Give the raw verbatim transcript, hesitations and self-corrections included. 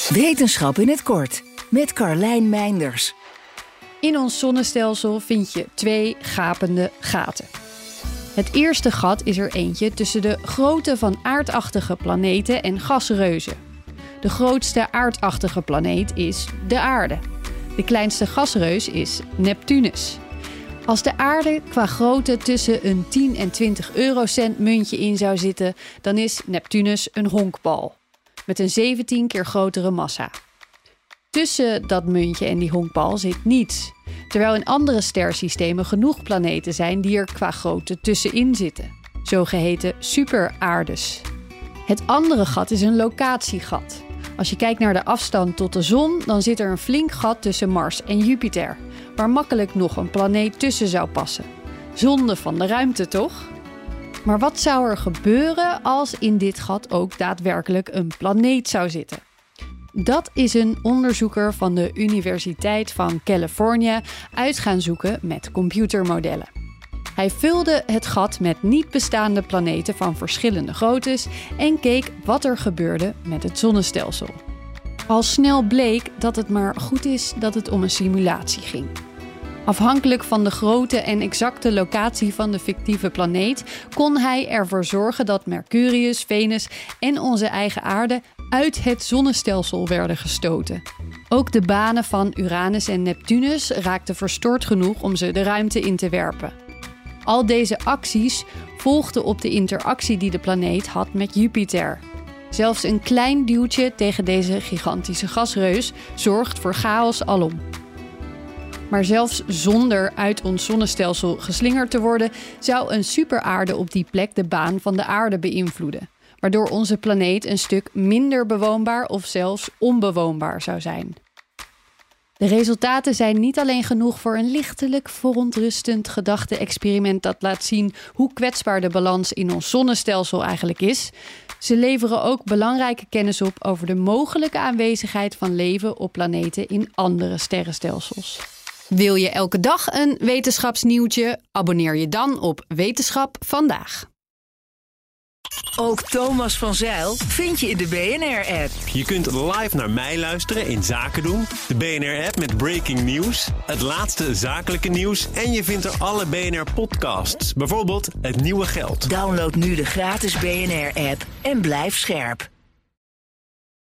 Wetenschap in het kort met Carlijn Meinders. In ons zonnestelsel vind je twee gapende gaten. Het eerste gat is er eentje tussen de grootte van aardachtige planeten en gasreuzen. De grootste aardachtige planeet is de aarde. De kleinste gasreus is Neptunus. Als de aarde qua grootte tussen een tien en twintig eurocent muntje in zou zitten, dan is Neptunus een honkbal. Met een zeventien keer grotere massa. Tussen dat muntje en die honkbal zit niets. Terwijl in andere sterrensystemen genoeg planeten zijn die er qua grootte tussenin zitten. Zogeheten superaardes. Het andere gat is een locatiegat. Als je kijkt naar de afstand tot de zon, dan zit er een flink gat tussen Mars en Jupiter. Waar makkelijk nog een planeet tussen zou passen. Zonde van de ruimte, toch? Maar wat zou er gebeuren als in dit gat ook daadwerkelijk een planeet zou zitten? Dat is een onderzoeker van de Universiteit van Californië uit gaan zoeken met computermodellen. Hij vulde het gat met niet bestaande planeten van verschillende groottes en keek wat er gebeurde met het zonnestelsel. Al snel bleek dat het maar goed is dat het om een simulatie ging. Afhankelijk van de grootte en exacte locatie van de fictieve planeet kon hij ervoor zorgen dat Mercurius, Venus en onze eigen aarde uit het zonnestelsel werden gestoten. Ook de banen van Uranus en Neptunus raakten verstoord genoeg om ze de ruimte in te werpen. Al deze acties volgden op de interactie die de planeet had met Jupiter. Zelfs een klein duwtje tegen deze gigantische gasreus zorgt voor chaos alom. Maar zelfs zonder uit ons zonnestelsel geslingerd te worden, zou een superaarde op die plek de baan van de aarde beïnvloeden. Waardoor onze planeet een stuk minder bewoonbaar of zelfs onbewoonbaar zou zijn. De resultaten zijn niet alleen genoeg voor een lichtelijk verontrustend gedachte-experiment dat laat zien hoe kwetsbaar de balans in ons zonnestelsel eigenlijk is. Ze leveren ook belangrijke kennis op over de mogelijke aanwezigheid van leven op planeten in andere sterrenstelsels. Wil je elke dag een wetenschapsnieuwtje? Abonneer je dan op Wetenschap Vandaag. Ook Thomas van Zijl vind je in de B N R-app. Je kunt live naar mij luisteren in Zaken doen, de B N R-app met breaking news, het laatste zakelijke nieuws en je vindt er alle B N R-podcasts, bijvoorbeeld Het Nieuwe Geld. Download nu de gratis B N R-app en blijf scherp.